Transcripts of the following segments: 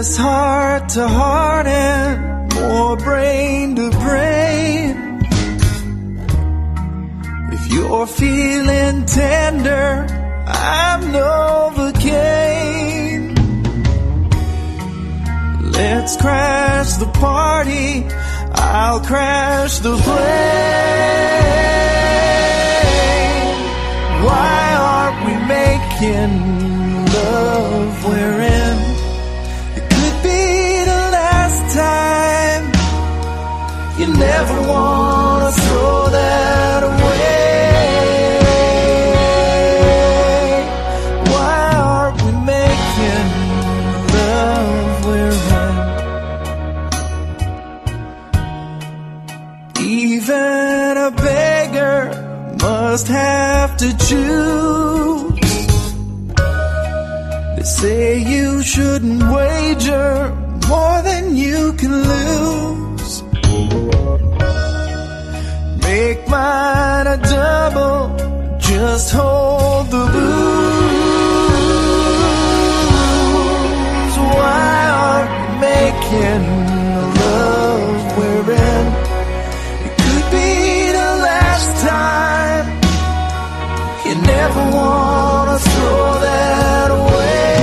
less heart to heart and more brain to brain. If you're feeling tender, I'm Novocaine. Let's crash the party, I'll crash the plane. Why aren't we making love? We're in. It could be the last time. You never wanna throw that away. Why aren't we making love? We're in. Even a beggar must have to choose. They say you shouldn't wager more than you can lose. Make mine a double, just hold the booze. Why aren't we making love? We're in. It could be the last time. You never wanna throw that away.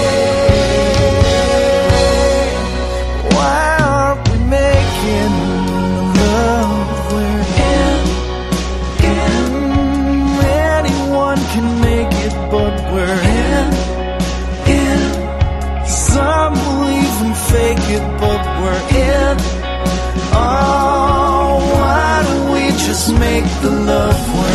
Why aren't we making love? We're in. Anyone can make it, but we're in. Some will even fake it, but we're in. Oh, why don't we just make the love we're